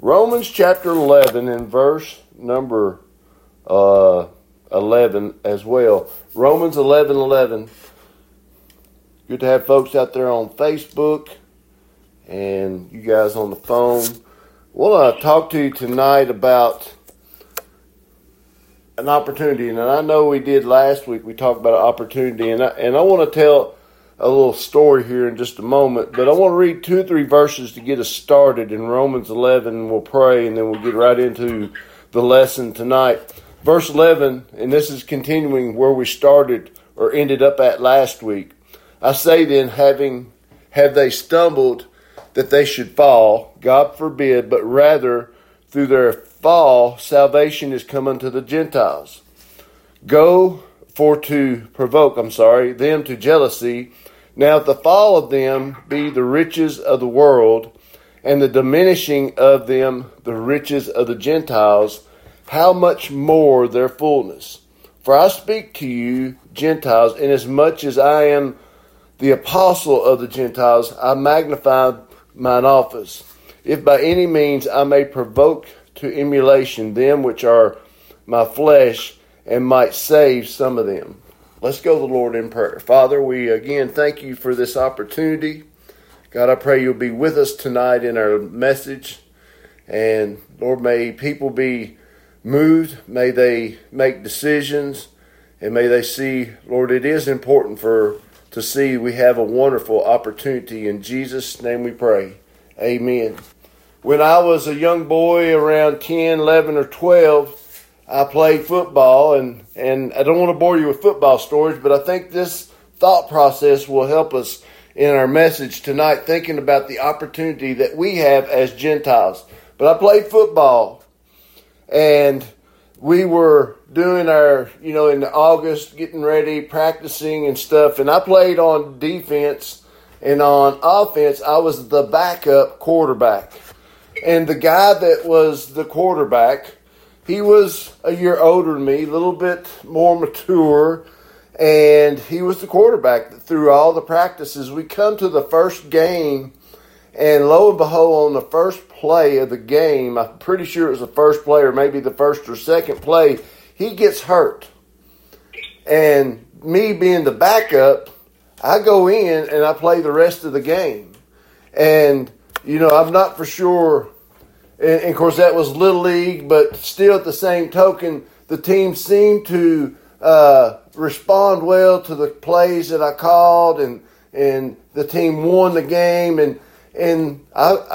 Romans chapter 11 and verse number 11 as well. Romans 11:11. Good to have folks out there on Facebook and you guys on the phone. I want to talk to you tonight about an opportunity. And I know we did last week. We talked about an opportunity. And I want to tell a little story here in just a moment. But I want to read 2 or 3 verses to get us started in Romans 11. And we'll pray and then we'll get right into the lesson tonight. Verse 11, and this is continuing where we started or ended up at last week. I say then, have they stumbled that they should fall? God forbid, but rather through their fall, salvation is come unto the Gentiles. Go for to provoke, them to jealousy. Now if the fall of them be the riches of the world, and the diminishing of them the riches of the Gentiles, how much more their fullness? For I speak to you, Gentiles, inasmuch as I am the apostle of the Gentiles, I magnify mine office, if by any means I may provoke to emulation them which are my flesh, and might save some of them. Let's go to the Lord in prayer. Father, we again thank you for this opportunity. God, I pray you'll be with us tonight in our message. And Lord, may people be moved. May they make decisions. And may they see, Lord, it is important to see we have a wonderful opportunity. In Jesus' name we pray. Amen. When I was a young boy around 10, 11, or 12, I played football. And I don't want to bore you with football stories, but I think this thought process will help us in our message tonight, thinking about the opportunity that we have as Gentiles. But I played football, and we were doing our, in August, getting ready, practicing and stuff. And I played on defense, and on offense, I was the backup quarterback. And the guy that was the quarterback, he was a year older than me, a little bit more mature. And he was the quarterback through all the practices. We come to the first game, and lo and behold, on the first play of the game, I'm pretty sure it was the first play or maybe the first or second play, he gets hurt. And me being the backup, I go in and I play the rest of the game. And, I'm not for sure. And of course, that was Little League, but still at the same token, the team seemed to respond well to the plays that I called, and the team won the game. And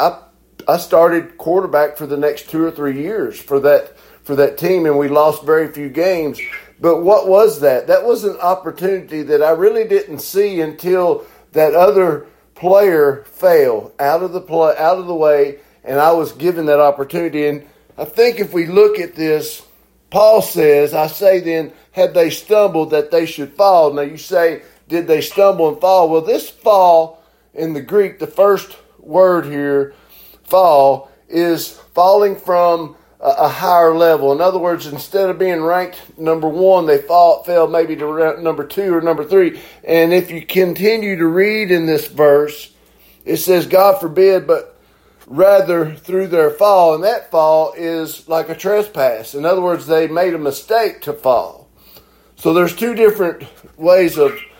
I started quarterback for the next 2 or 3 years for that team, and we lost very few games. But what was that? That was an opportunity that I really didn't see until that other player fell out of the way, and I was given that opportunity. And I think if we look at this, Paul says, I say then, had they stumbled that they should fall. Now you say, did they stumble and fall? Well, this fall in the Greek, the first word here, fall, is falling from a higher level. In other words, instead of being ranked number 1, they fell maybe to number 2 or number 3. And if you continue to read in this verse, it says, God forbid, but rather through their fall. And that fall is like a trespass. In other words, they made a mistake to fall. So there's 2 different ways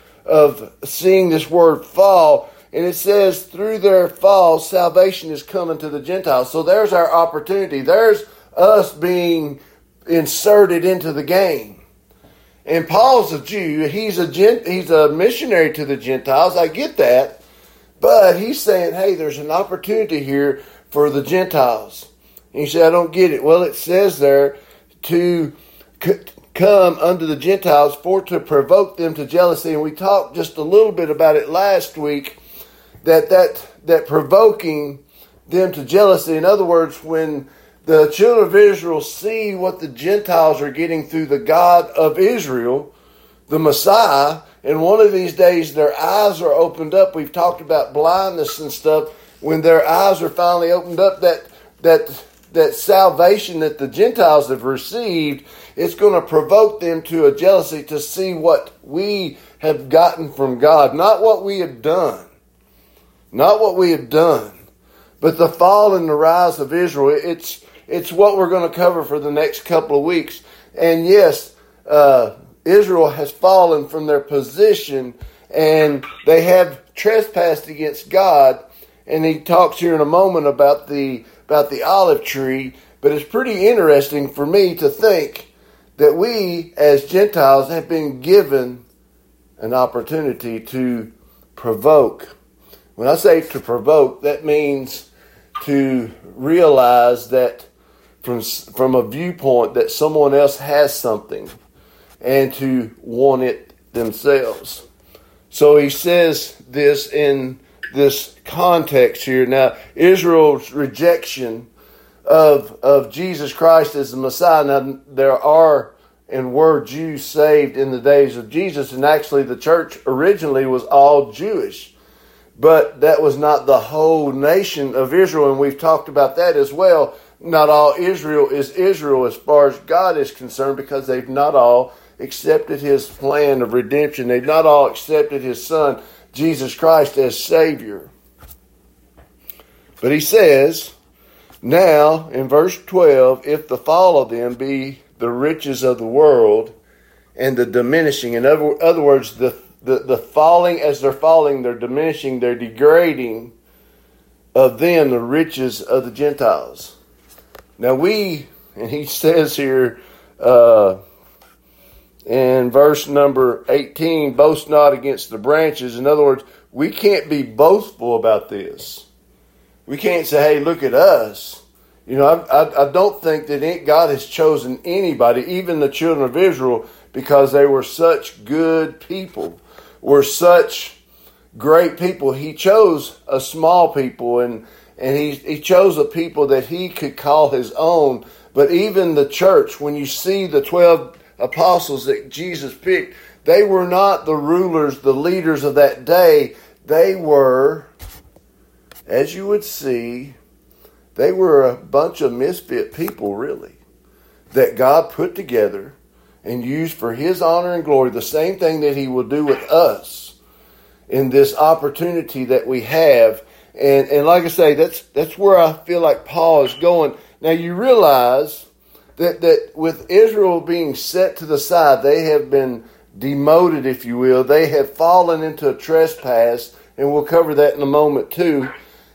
of seeing this word fall. And it says, through their fall, salvation is coming to the Gentiles. So there's our opportunity. There's us being inserted into the game. And Paul's a Jew. He's a missionary to the Gentiles. I get that. But he's saying, hey, there's an opportunity here for the Gentiles. And you say, I don't get it. Well, it says there to come unto the Gentiles for to provoke them to jealousy. And we talked just a little bit about it last week, that provoking them to jealousy. In other words, when the children of Israel see what the Gentiles are getting through the God of Israel, the Messiah, and one of these days their eyes are opened up. We've talked about blindness and stuff. When their eyes are finally opened up, that salvation that the Gentiles have received, it's going to provoke them to a jealousy to see what we have gotten from God. Not what we have done. Not what we have done. But the fall and the rise of Israel, it's what we're going to cover for the next couple of weeks. And yes, Israel has fallen from their position, and they have trespassed against God. And he talks here in a moment about the olive tree. But it's pretty interesting for me to think that we as Gentiles have been given an opportunity to provoke. When I say to provoke, that means to realize that from a viewpoint that someone else has something and to want it themselves. So he says this in this context here. Now, Israel's rejection of Jesus Christ as the Messiah. Now, there are and were Jews saved in the days of Jesus, and actually the church originally was all Jewish. But that was not the whole nation of Israel, and we've talked about that as well. Not all Israel is Israel as far as God is concerned, because they've not all accepted His plan of redemption. They've not all accepted His Son, Jesus Christ, as Savior. But he says, now, in verse 12, if the fall of them be the riches of the world and the diminishing, in other words, the falling, as they're falling, they're diminishing, they're degrading of them, the riches of the Gentiles. Now and he says here in verse number 18, boast not against the branches. In other words, we can't be boastful about this. We can't say, hey, look at us. You know, I don't think that God has chosen anybody, even the children of Israel, because they were such good people, were such great people. He chose a small people, and he chose a people that he could call his own. But even the church, when you see the 12 apostles that Jesus picked, they were not the rulers, the leaders of that day. They were, as you would see, they were a bunch of misfit people, really, that God put together and used for His honor and glory, the same thing that He will do with us in this opportunity that we have. And like I say, that's where I feel like Paul is going. Now you realize that with Israel being set to the side, they have been demoted, if you will. They have fallen into a trespass, and we'll cover that in a moment too.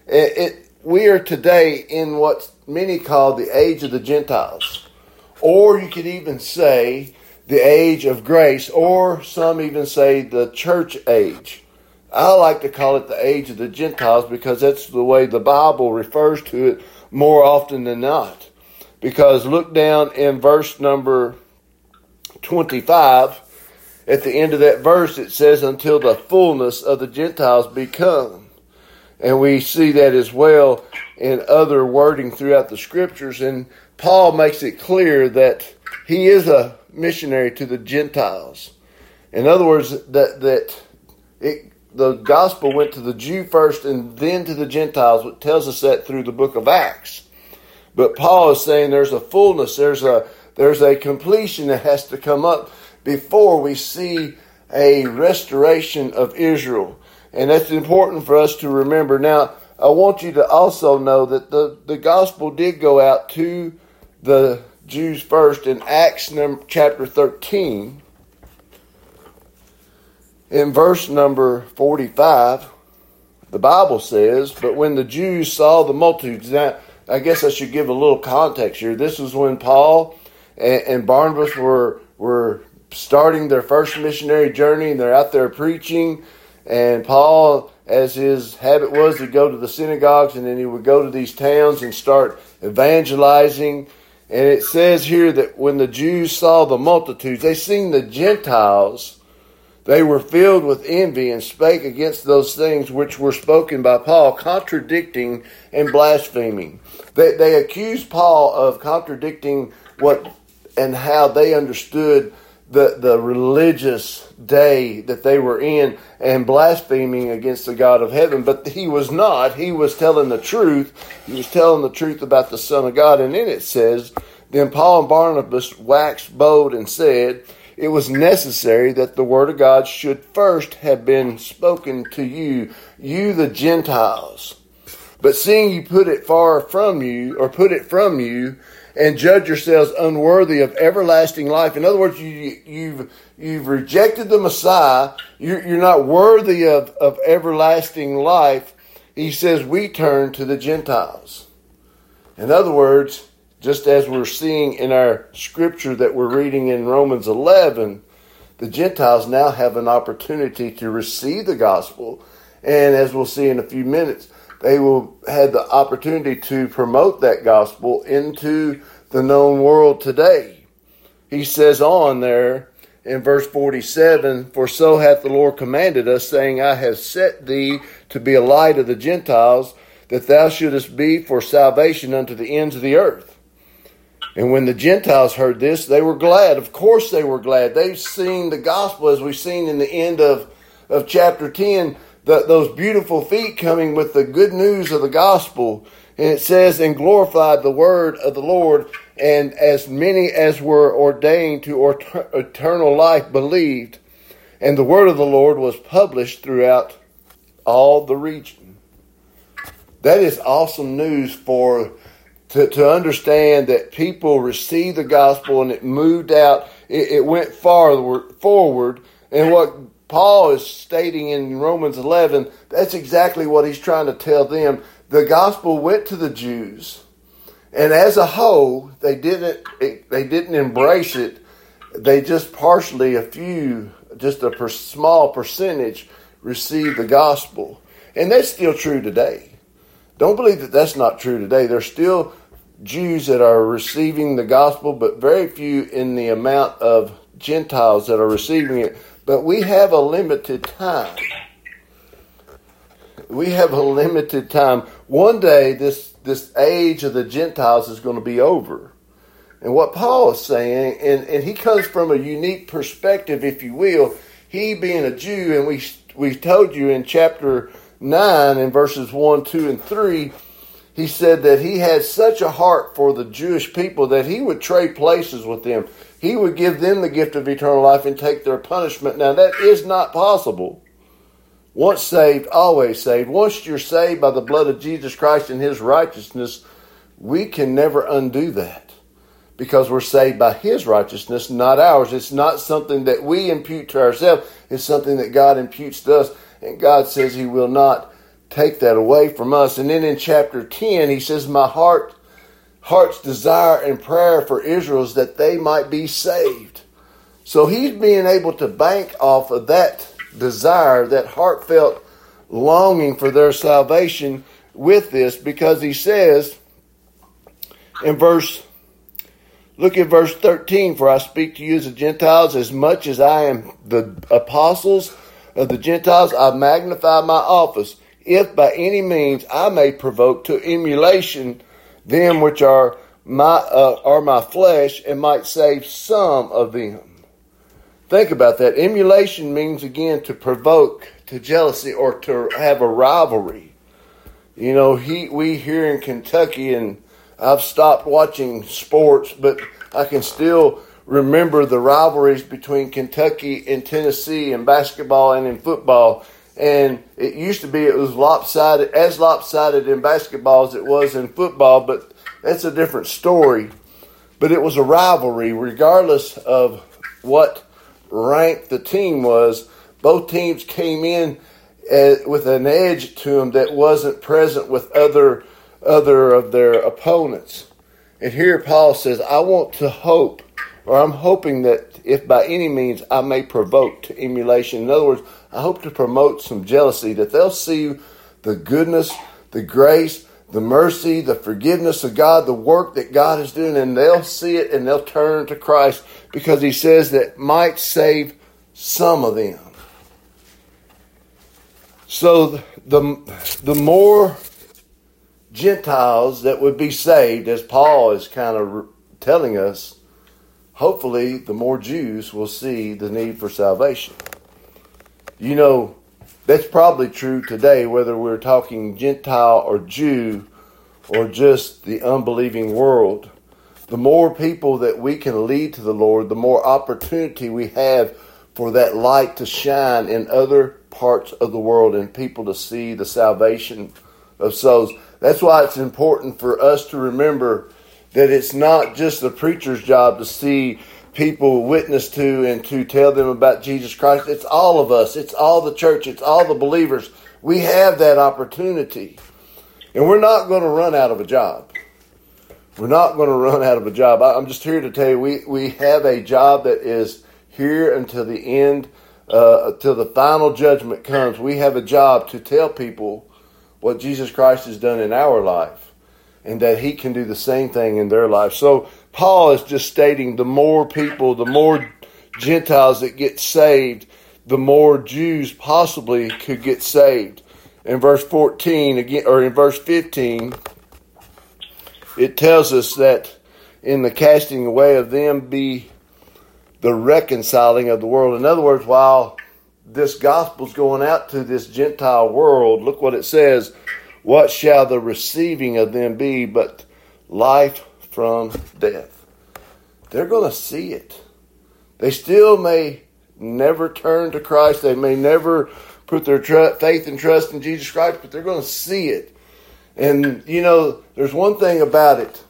We are today in what many call the age of the Gentiles. Or you could even say the age of grace, or some even say the church age. I like to call it the age of the Gentiles because that's the way the Bible refers to it more often than not. Because look down in verse number 25. At the end of that verse it says, until the fullness of the Gentiles be come. And we see that as well in other wording throughout the Scriptures. And Paul makes it clear that he is a missionary to the Gentiles. In other words, the gospel went to the Jew first and then to the Gentiles. It tells us that through the book of Acts. But Paul is saying there's a fullness, there's a completion that has to come up before we see a restoration of Israel. And that's important for us to remember. Now, I want you to also know that the gospel did go out to the Jews first in Acts chapter 13. In verse number 45, the Bible says, but when the Jews saw the multitudes, now I guess I should give a little context here. This was when Paul and Barnabas were starting their first missionary journey, and they're out there preaching. And Paul, as his habit was, would go to the synagogues, and then he would go to these towns and start evangelizing. And it says here that when the Jews saw the multitudes, they seen the Gentiles, they were filled with envy and spake against those things which were spoken by Paul, contradicting and blaspheming. They accused Paul of contradicting what and how they understood the religious day that they were in, and blaspheming against the God of heaven. But he was not. He was telling the truth. He was telling the truth about the Son of God. And then it says, then Paul and Barnabas waxed bold and said, it was necessary that the word of God should first have been spoken to you, the Gentiles. But seeing you put it far from you, or put it from you, and judge yourselves unworthy of everlasting life. In other words, you've rejected the Messiah. You're not worthy of everlasting life. He says we turn to the Gentiles. In other words, just as we're seeing in our scripture that we're reading in Romans 11, the Gentiles now have an opportunity to receive the gospel. And as we'll see in a few minutes, they will have the opportunity to promote that gospel into the known world today. He says on there in verse 47, "For so hath the Lord commanded us, saying, I have set thee to be a light of the Gentiles, that thou shouldest be for salvation unto the ends of the earth." And when the Gentiles heard this, they were glad. Of course they were glad. They've seen the gospel, as we've seen in the end of chapter 10, those beautiful feet coming with the good news of the gospel. And it says, "And glorified the word of the Lord, and as many as were ordained to eternal life believed. And the word of the Lord was published throughout all the region." That is awesome news to understand that people received the gospel and it moved out. It went forward. And what Paul is stating in Romans 11, that's exactly what he's trying to tell them. The gospel went to the Jews, and as a whole, they didn't embrace it. They just partially, just a small percentage received the gospel. And that's still true today. Don't believe that that's not true today. There's still Jews that are receiving the gospel, but very few in the amount of Gentiles that are receiving it. But we have a limited time. We have a limited time. One day, this age of the Gentiles is going to be over. And what Paul is saying, and he comes from a unique perspective, if you will. He being a Jew, and we told you in chapter 9, in verses 1, 2, and 3, he said that he had such a heart for the Jewish people that he would trade places with them. He would give them the gift of eternal life and take their punishment. Now, that is not possible. Once saved, always saved. Once you're saved by the blood of Jesus Christ and his righteousness, we can never undo that, because we're saved by his righteousness, not ours. It's not something that we impute to ourselves. It's something that God imputes to us. And God says he will not take that away from us. And then in chapter 10, he says, "My heart's desire and prayer for Israel is that they might be saved." So he's being able to bank off of that desire, that heartfelt longing for their salvation with this, because he says look at verse 13, "For I speak to you as the Gentiles, as much as I am the apostles of the Gentiles, I magnify my office, if by any means I may provoke to emulation them which are my flesh, and might save some of them." Think about that. Emulation means, again, to provoke to jealousy or to have a rivalry. You know, we here in Kentucky, and I've stopped watching sports, but I can still remember the rivalries between Kentucky and Tennessee in basketball and in football. And it used to be, it was as lopsided in basketball as it was in football, but that's a different story. But it was a rivalry, regardless of what rank the team was. Both teams came in with an edge to them that wasn't present with other of their opponents. And here Paul says, I'm hoping that if by any means I may provoke to emulation. In other words, I hope to promote some jealousy, that they'll see the goodness, the grace, the mercy, the forgiveness of God, the work that God is doing, and they'll see it and they'll turn to Christ, because he says that might save some of them. So the more Gentiles that would be saved, as Paul is kind of telling us, hopefully the more Jews will see the need for salvation. You know, that's probably true today, whether we're talking Gentile or Jew or just the unbelieving world. The more people that we can lead to the Lord, the more opportunity we have for that light to shine in other parts of the world and people to see the salvation of souls. That's why it's important for us to remember that it's not just the preacher's job to see people witness to and to tell them about Jesus Christ. It's all of us. It's all the church. It's all the believers. We have that opportunity. And we're not going to run out of a job. We're not going to run out of a job. I'm just here to tell you, we have a job that is here until the end, till the final judgment comes. We have a job to tell people what Jesus Christ has done in our life, and that he can do the same thing in their life. So Paul is just stating the more people, the more Gentiles that get saved, the more Jews possibly could get saved. In verse 14, again, or in verse 15, it tells us that in the casting away of them be the reconciling of the world. In other words, while this gospel's going out to this Gentile world, look what it says. What shall the receiving of them be but life from death? They're going to see it. They still may never turn to Christ. They may never put their faith and trust in Jesus Christ, but they're going to see it. And, there's one thing about it.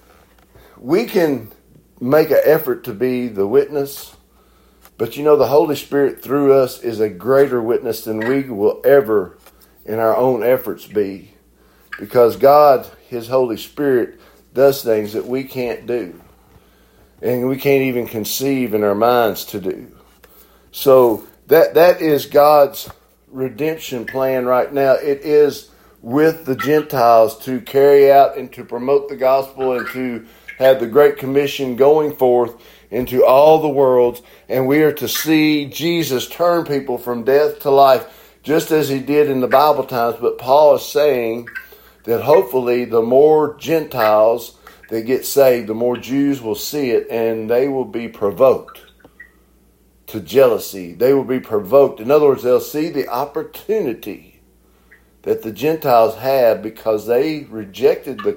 We can make an effort to be the witness, but the Holy Spirit through us is a greater witness than we will ever in our own efforts be. Because God, His Holy Spirit, does things that we can't do. And we can't even conceive in our minds to do. So that is God's redemption plan right now. It is with the Gentiles to carry out and to promote the gospel and to have the Great Commission going forth into all the worlds. And we are to see Jesus turn people from death to life, just as he did in the Bible times. But Paul is saying that hopefully the more Gentiles that get saved, the more Jews will see it, and they will be provoked to jealousy. They will be provoked. In other words, they'll see the opportunity that the Gentiles had because they rejected the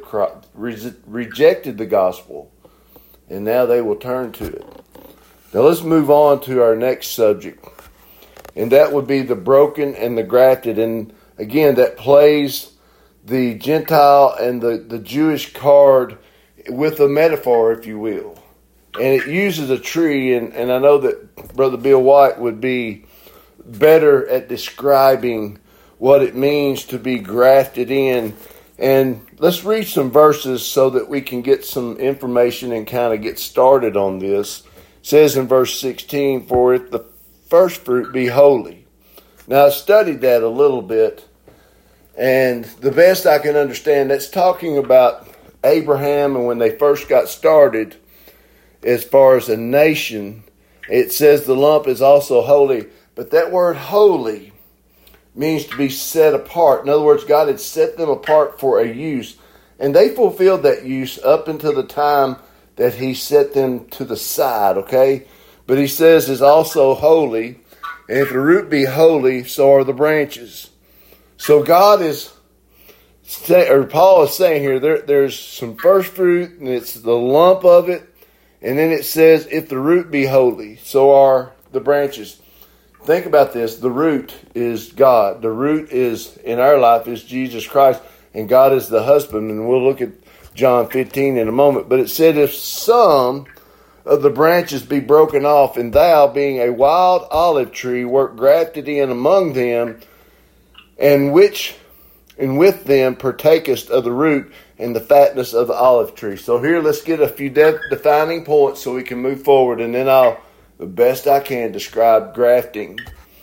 gospel, and now they will turn to it. Now let's move on to our next subject, and that would be the broken and the grafted. And again, that plays the Gentile and the Jewish card with a metaphor, if you will. And it uses a tree, and I know that Brother Bill White would be better at describing what it means to be grafted in. And let's read some verses so that we can get some information and kind of get started on this. It says in verse 16, "For if the first fruit be holy." Now I studied that a little bit, and the best I can understand, that's talking about Abraham and when they first got started as far as a nation. It says the lump is also holy, but that word holy means to be set apart. In other words, God had set them apart for a use, and they fulfilled that use up until the time that he set them to the side, okay? But he says is also holy, and if the root be holy, so are the branches. So God is, or Paul is saying here, there's some first fruit, and it's the lump of it, and then it says, if the root be holy, so are the branches. Think about this. The root is God. The root is, in our life, is Jesus Christ. And God is the husband. And we'll look at John 15 in a moment. But it said, if some of the branches be broken off, and thou, being a wild olive tree, wert grafted in among them, and with them partakest of the root and the fatness of the olive tree. So here, let's get a few defining points so we can move forward. And then I'll, the best I can, describe grafting.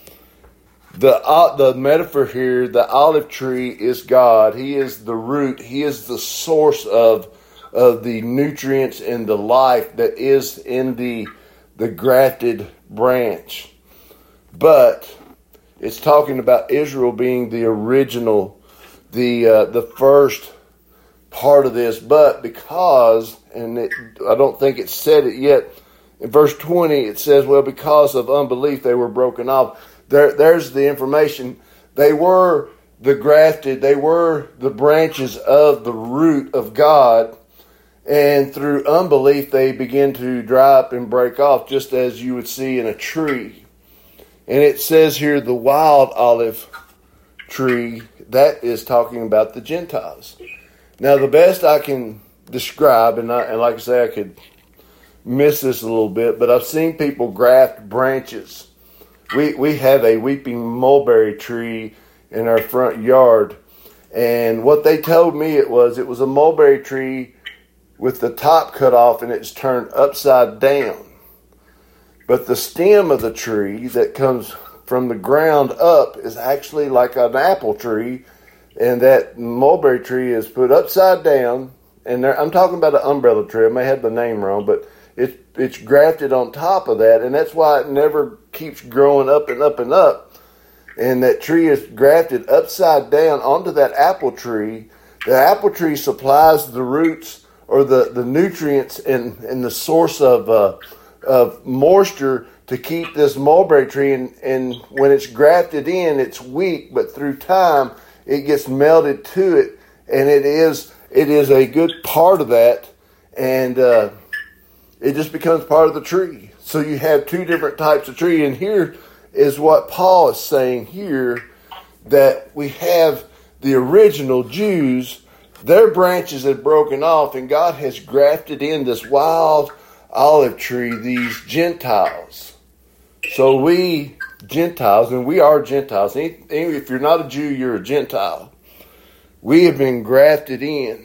The metaphor here, the olive tree is God. He is the root. He is the source of the nutrients and the life that is in the grafted branch. But it's talking about Israel being the original, the first part of this. But because, I don't think it said it yet, in verse 20, it says, well, because of unbelief, they were broken off. There's the information. They were the grafted. They were the branches of the root of God. And through unbelief, they begin to dry up and break off, just as you would see in a tree. And it says here, the wild olive tree, that is talking about the Gentiles. Now, the best I can describe, and like I say, I could miss this a little bit, but I've seen people graft branches. We have a weeping mulberry tree in our front yard, and what they told me it was a mulberry tree with the top cut off and it's turned upside down. But the stem of the tree that comes from the ground up is actually like an apple tree, and that mulberry tree is put upside down. And I'm talking about an umbrella tree. I may have the name wrong, but it's grafted on top of that, and that's why it never keeps growing up and up and up. And that tree is grafted upside down onto that apple tree. The apple tree supplies the roots or the nutrients and the source of moisture to keep this mulberry tree. And when it's grafted in, it's weak, but through time it gets melded to it, and it is a good part of that, and it just becomes part of the tree. So you have two different types of tree, and here is what Paul is saying here, that we have the original Jews, their branches had broken off, and God has grafted in this wild olive tree, these Gentiles. So we Gentiles, and we are Gentiles. If you're not a Jew, you're a Gentile. We have been grafted in.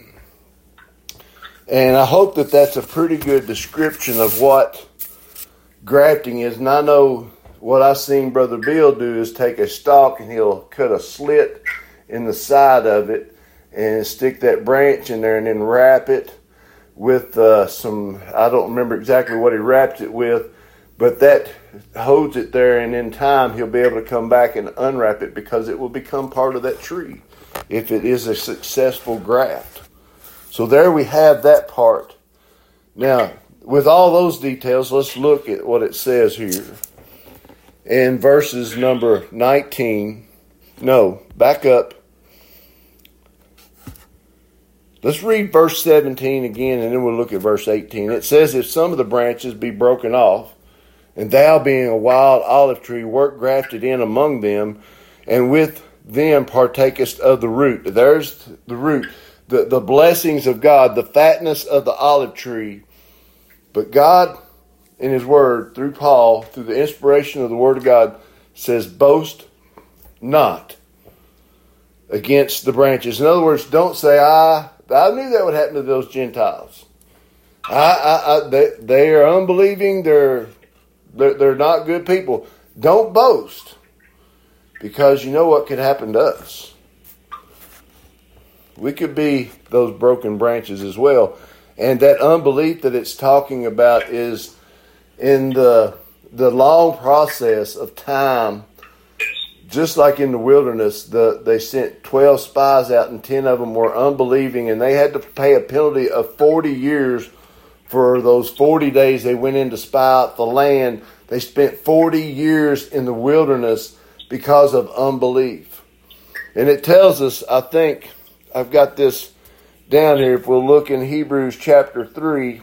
And I hope that that's a pretty good description of what grafting is. And I know what I've seen Brother Bill do is take a stalk and he'll cut a slit in the side of it and stick that branch in there and then wrap it with some, I don't remember exactly what he wrapped it with, but that holds it there, and in time he'll be able to come back and unwrap it because it will become part of that tree if it is a successful graft. So there we have that part. Now, with all those details, let's look at what it says here. In verses number 19, no, back up. Let's read verse 17 again, and then we'll look at verse 18. It says, if some of the branches be broken off, and thou being a wild olive tree, wert grafted in among them, and with them partakest of the root. There's the root, the blessings of God, the fatness of the olive tree. But God, in His Word, through Paul, through the inspiration of the Word of God, says, boast not against the branches. In other words, don't say, I knew that would happen to those Gentiles. They are unbelieving. They're not good people. Don't boast, because you know what could happen to us. We could be those broken branches as well. And that unbelief that it's talking about is in the long process of time. Just like in the wilderness, they sent 12 spies out, and 10 of them were unbelieving, and they had to pay a penalty of 40 years for those 40 days they went in to spy out the land. They spent 40 years in the wilderness because of unbelief. And it tells us, I think, I've got this down here, if we'll look in Hebrews chapter 3,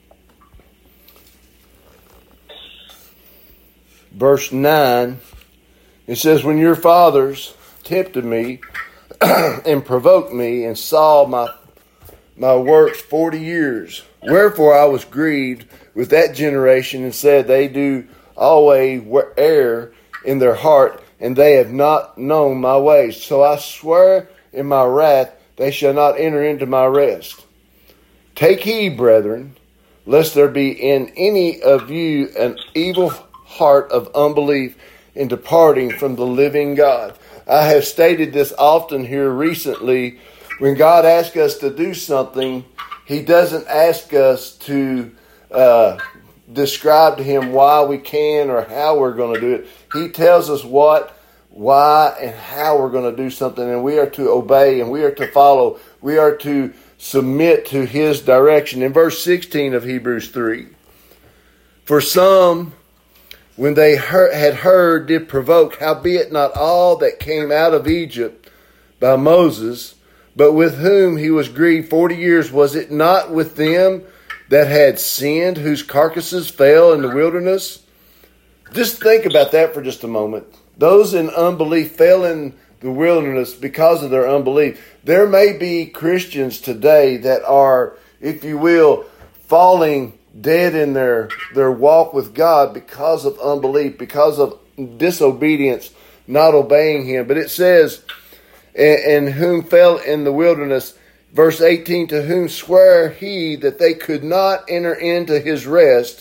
verse 9, it says, when your fathers tempted me and provoked me and saw my works 40 years, wherefore I was grieved with that generation and said, they do always err in their heart, and they have not known my ways. So I swear in my wrath, they shall not enter into my rest. Take heed, brethren, lest there be in any of you an evil heart of unbelief in departing from the living God. I have stated this often here recently. When God asks us to do something, He doesn't ask us to describe to Him why we can or how we're going to do it. He tells us what, why, and how we're going to do something, and we are to obey and we are to follow. We are to submit to His direction. In verse 16 of Hebrews 3, for some, when they had heard, did provoke, howbeit not all that came out of Egypt by Moses, but with whom he was grieved 40 years. Was it not with them that had sinned, whose carcasses fell in the wilderness? Just think about that for just a moment. Those in unbelief fell in the wilderness because of their unbelief. There may be Christians today that are, if you will, falling dead in their walk with God because of unbelief, because of disobedience, not obeying Him. But it says, and whom fell in the wilderness, verse 18, to whom sware He that they could not enter into His rest,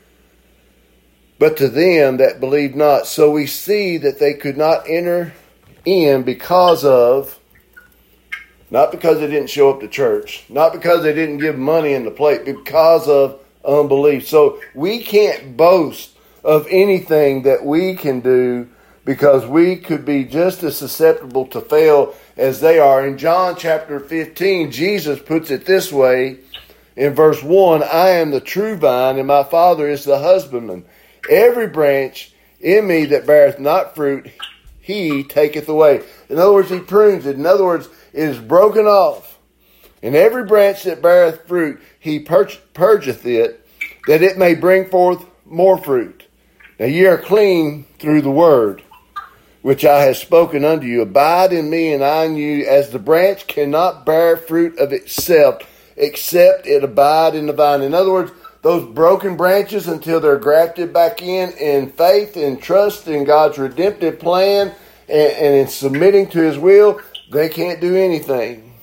but to them that believed not. So we see that they could not enter in because of, not because they didn't show up to church, not because they didn't give money in the plate, but because of unbelief. So we can't boast of anything that we can do because we could be just as susceptible to fail as they are. In John chapter 15, Jesus puts it this way in verse 1, I am the true vine, and my Father is the husbandman. Every branch in me that beareth not fruit, He taketh away. In other words, He prunes it. In other words, it is broken off. And every branch that beareth fruit, He purgeth it, that it may bring forth more fruit. Now ye are clean through the word, which I have spoken unto you. Abide in me, and I in you, as the branch cannot bear fruit of itself, except it abide in the vine. In other words, those broken branches, until they're grafted back in faith and trust in God's redemptive plan and in submitting to His will, they can't do anything.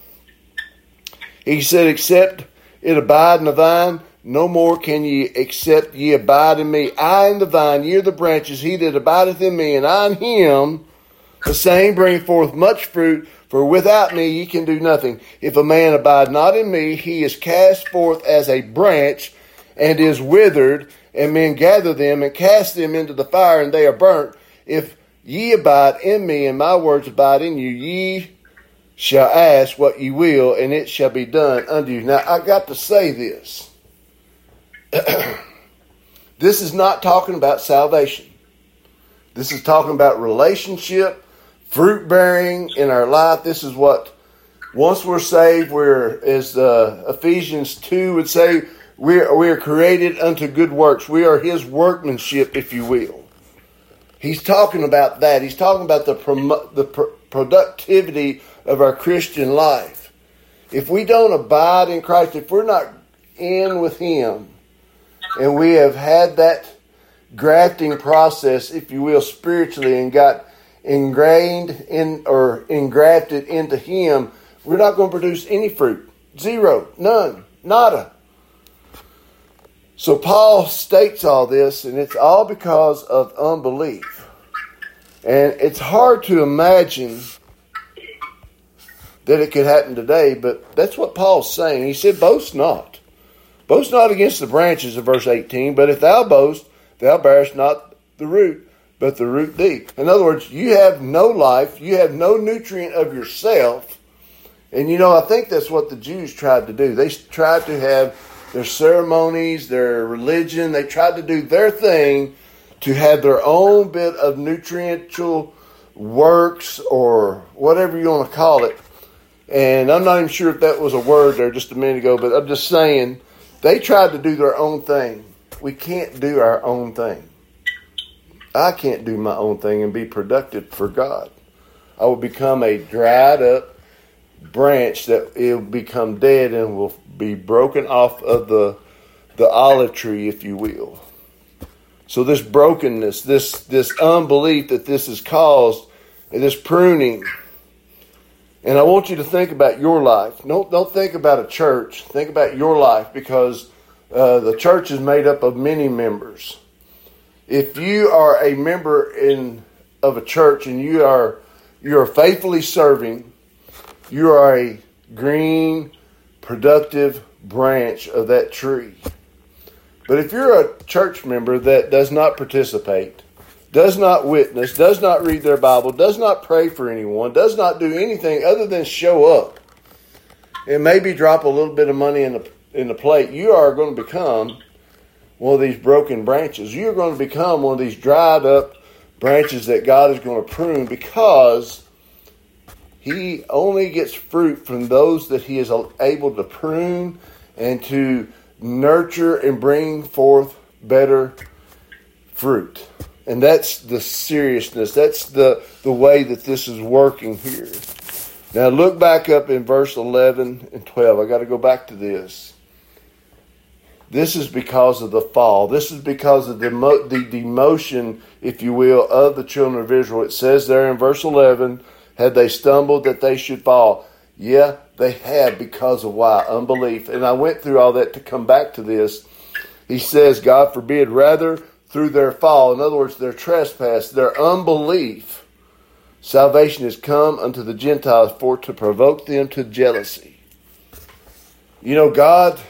He said, except it abide in the vine, no more can ye, except ye abide in me. I in the vine, ye are the branches, he that abideth in me, and I in him, the same bring forth much fruit, for without me ye can do nothing. If a man abide not in me, he is cast forth as a branch, and is withered, and men gather them and cast them into the fire, and they are burnt. If ye abide in me, and my words abide in you, ye shall ask what ye will, and it shall be done unto you. Now, I got to say this. This is not talking about salvation. This is talking about relationship, fruit bearing in our life. This is what, once we're saved, we're, as Ephesians 2 would say, we are created unto good works. We are His workmanship, if you will. He's talking about that. He's talking about the productivity of our Christian life. If we don't abide in Christ, if we're not in with Him, and we have had that grafting process, if you will, spiritually, and got ingrained in or engrafted into Him, we're not going to produce any fruit. Zero. None. Nada. So Paul states all this, and it's all because of unbelief. And it's hard to imagine that it could happen today, but that's what Paul's saying. He said, boast not. Boast not against the branches of verse 18, but if thou boast, thou bearest not the root, but the root thee. In other words, you have no life, you have no nutrient of yourself. And I think that's what the Jews tried to do. They tried to have their ceremonies, their religion. They tried to do their thing to have their own bit of nutriential works or whatever you want to call it. And I'm not even sure if that was a word there just a minute ago, but I'm just saying they tried to do their own thing. We can't do our own thing. I can't do my own thing and be productive for God. I will become a dried up branch that it will become dead and will be broken off of the olive tree, if you will. So this brokenness, this unbelief that this has caused, and this pruning. And I want you to think about your life. Don't think about a church. Think about your life, because the church is made up of many members. If you are a member of a church and you are faithfully serving, you are a green, productive branch of that tree. But if you're a church member that does not participate, does not witness, does not read their Bible, does not pray for anyone, does not do anything other than show up, and maybe drop a little bit of money in the plate, you are going to become one of these broken branches. You're going to become one of these dried up branches that God is going to prune, because He only gets fruit from those that He is able to prune and to nurture and bring forth better fruit. And that's the seriousness. That's the way that this is working here. Now look back up in verse 11 and 12. I got to go back to this. This is because of the fall. This is because of the demotion, if you will, of the children of Israel. It says there in verse 11, had they stumbled that they should fall. Yeah, they had, because of why? Unbelief. And I went through all that to come back to this. He says, God forbid, rather through their fall, in other words, their trespass, their unbelief, salvation is come unto the Gentiles for to provoke them to jealousy. You know, God,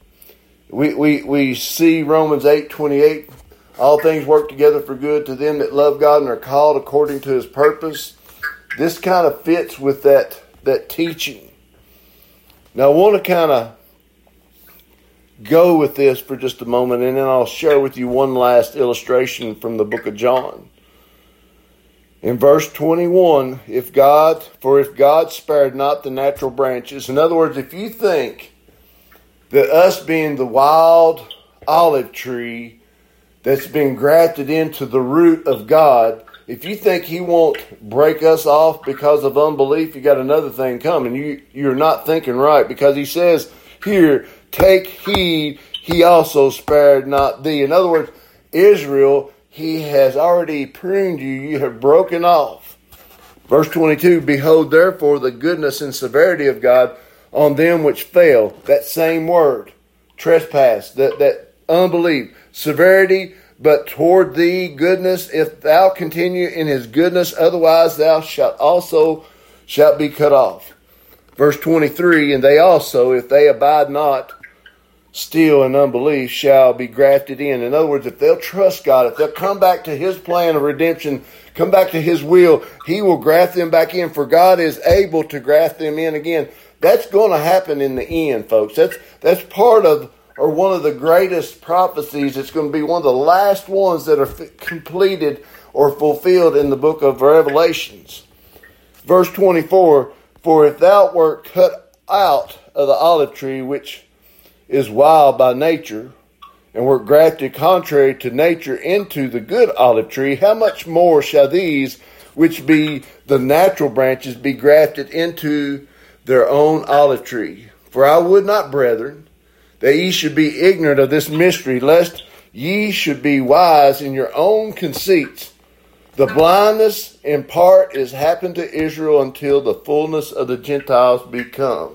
we see Romans 8:28, all things work together for good to them that love God and are called according to His purpose. This kind of fits with that teaching. Now I want to kind of go with this for just a moment, and then I'll share with you one last illustration from the book of John. In verse 21, if God spared not the natural branches, in other words, if you think that us being the wild olive tree that's been grafted into the root of God, if you think He won't break us off because of unbelief, you got another thing coming. You're not thinking right, because He says here, take heed, He also spared not thee. In other words, Israel, He has already pruned you. You have broken off. Verse 22, behold therefore the goodness and severity of God on them which fail. That same word, trespass, that unbelief, severity, but toward thee goodness, if thou continue in His goodness, otherwise thou shalt be cut off. Verse 23, and they also, if they abide not still in unbelief, shall be grafted in. In other words, if they'll trust God, if they'll come back to His plan of redemption, come back to His will, He will graft them back in, for God is able to graft them in again. That's going to happen in the end, folks. That's part of, or one of the greatest prophecies. It's going to be one of the last ones that are completed or fulfilled in the book of Revelations. Verse 24, for if thou wert cut out of the olive tree, which is wild by nature, and were grafted contrary to nature into the good olive tree, how much more shall these, which be the natural branches, be grafted into their own olive tree? For I would not, brethren, that ye should be ignorant of this mystery, lest ye should be wise in your own conceits. The blindness in part is happened to Israel until the fullness of the Gentiles be come.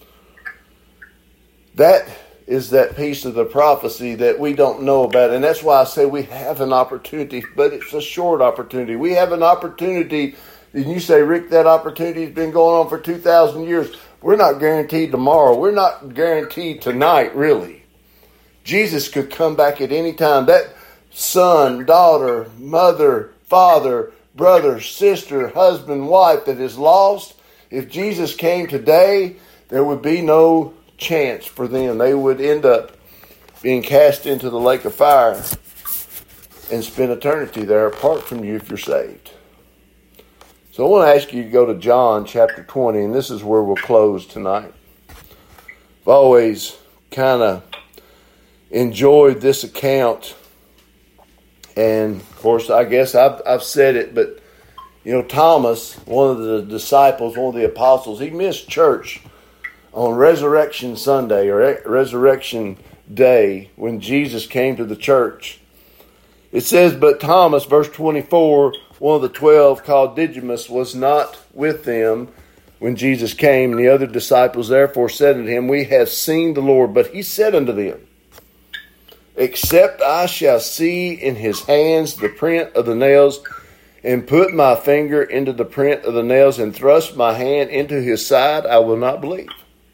That is that piece of the prophecy that we don't know about. And that's why I say we have an opportunity, but it's a short opportunity. We have an opportunity, and you say, Rick, that opportunity has been going on for 2,000 years. We're not guaranteed tomorrow. We're not guaranteed tonight, really. Jesus could come back at any time. That son, daughter, mother, father, brother, sister, husband, wife that is lost, if Jesus came today, there would be no chance for them. They would end up being cast into the lake of fire and spend eternity there apart from you if you're saved. So I want to ask you to go to John chapter 20, and this is where we'll close tonight. I've always kind of enjoyed this account, and of course I guess I've said it, but you know, Thomas, one of the disciples, one of the apostles, he missed church on Resurrection Sunday or Resurrection Day when Jesus came to the church. It says, but Thomas, verse 24, one of the 12 called Didymus, was not with them when Jesus came. And the other disciples therefore said unto him, we have seen the Lord. But he said unto them, except I shall see in His hands the print of the nails, and put my finger into the print of the nails, and thrust my hand into His side, I will not believe.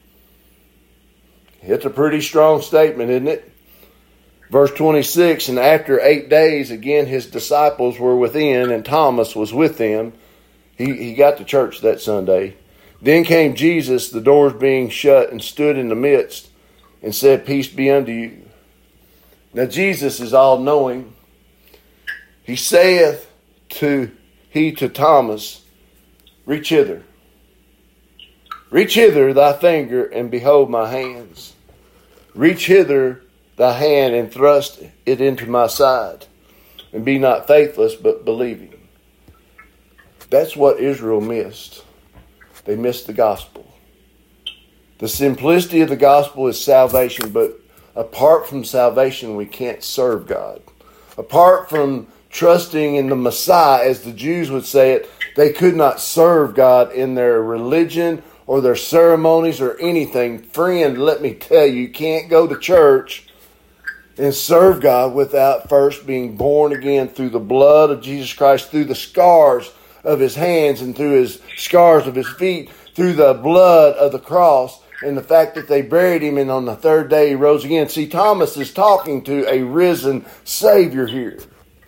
It's a pretty strong statement, isn't it? Verse 26, and after 8 days, again His disciples were within, and Thomas was with them. He got to church that Sunday. Then came Jesus, the doors being shut, and stood in the midst, and said, peace be unto you. Now Jesus is all-knowing. He saith to Thomas, reach hither. Reach hither thy finger, and behold my hands. Reach hither thy hand, and thrust it into my side. and be not faithless, but believing. That's what Israel missed. They missed the gospel. The simplicity of the gospel is salvation, but apart from salvation, we can't serve God. Apart from trusting in the Messiah, as the Jews would say it, they could not serve God in their religion or their ceremonies or anything. Friend, let me tell you, you can't go to church and serve God without first being born again through the blood of Jesus Christ, through the scars of His hands and through His scars of His feet, through the blood of the cross, and the fact that they buried Him and on the third day He rose again. See, Thomas is talking to a risen Savior here.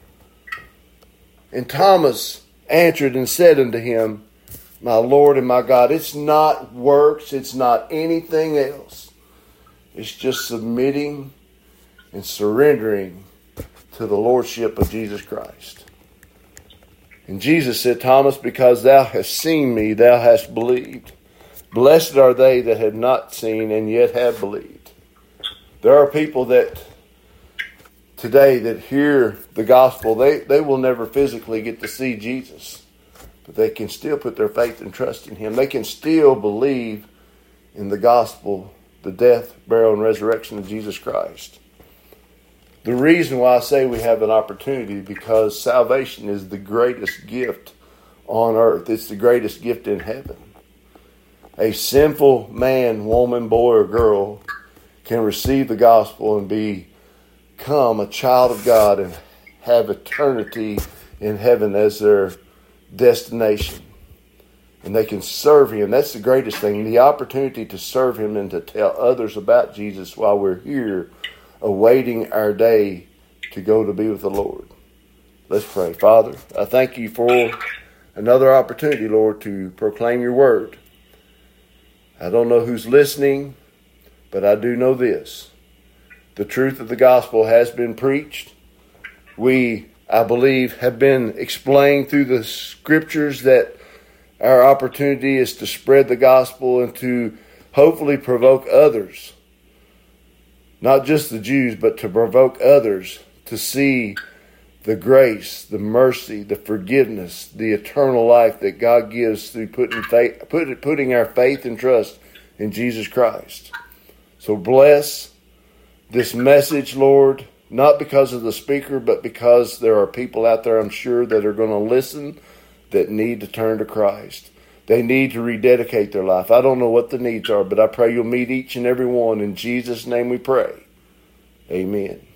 And Thomas answered and said unto Him, My Lord and my God. It's not works. It's not anything else. It's just submitting and surrendering to the Lordship of Jesus Christ. And Jesus said, Thomas, because thou hast seen me, thou hast believed. Blessed are they that have not seen and yet have believed. There are people that today that hear the gospel, they will never physically get to see Jesus. But they can still put their faith and trust in Him. They can still believe in the gospel, the death, burial, and resurrection of Jesus Christ. The reason why I say we have an opportunity, because salvation is the greatest gift on earth. It's the greatest gift in heaven. A sinful man, woman, boy, or girl can receive the gospel and become a child of God and have eternity in heaven as their destination. And they can serve Him. That's the greatest thing. The opportunity to serve Him and to tell others about Jesus while we're here awaiting our day to go to be with the Lord. Let's pray. Father, I thank You for another opportunity, Lord, to proclaim Your word. I don't know who's listening, but I do know this. The truth of the gospel has been preached. We, I believe, have been explained through the scriptures that our opportunity is to spread the gospel and to hopefully provoke others, not just the Jews, but to provoke others to see the grace, the mercy, the forgiveness, the eternal life that God gives through putting our faith and trust in Jesus Christ. So bless this message, Lord, not because of the speaker, but because there are people out there, I'm sure, that are going to listen that need to turn to Christ. They need to rededicate their life. I don't know what the needs are, but I pray You'll meet each and every one. In Jesus' name we pray. Amen.